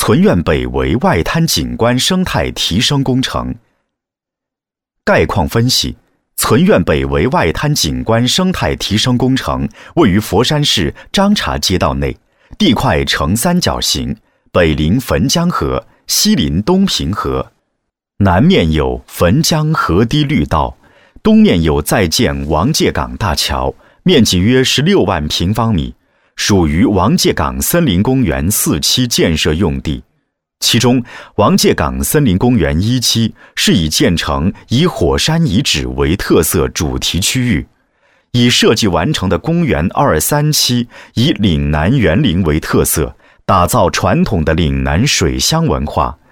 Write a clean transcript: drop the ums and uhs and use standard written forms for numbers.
存苑北围外滩景观生态提升工程。概况分析：存苑北围外滩景观生态提升工程位于佛山市张察街道内，地块呈三角形，北临汾江河，西临东平河，南面有汾江河堤绿道，东面有在建王界港大桥，面积约16万平方米，属于王界港森林公园4期建设用地。其中，王界港森林公园1期是以建成以火山遗址为特色主题区域，已设计完成的公园2、3期以岭南园林为特色，打造传统的岭南水乡文化。